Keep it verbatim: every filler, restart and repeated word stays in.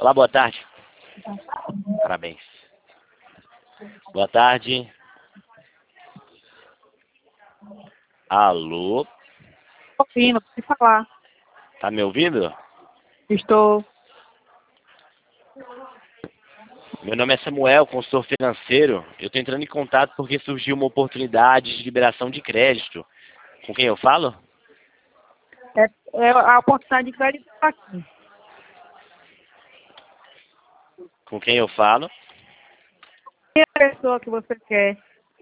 Olá, boa tarde. Parabéns. Boa tarde. Alô? Estou ouvindo, pode falar. Tá me ouvindo? Estou. Meu nome é Samuel, consultor financeiro. Eu estou entrando em contato porque surgiu uma oportunidade de liberação de crédito. Com quem eu falo? É, é a oportunidade de crédito está aqui. Com quem eu falo? Quem é a pessoa que você quer?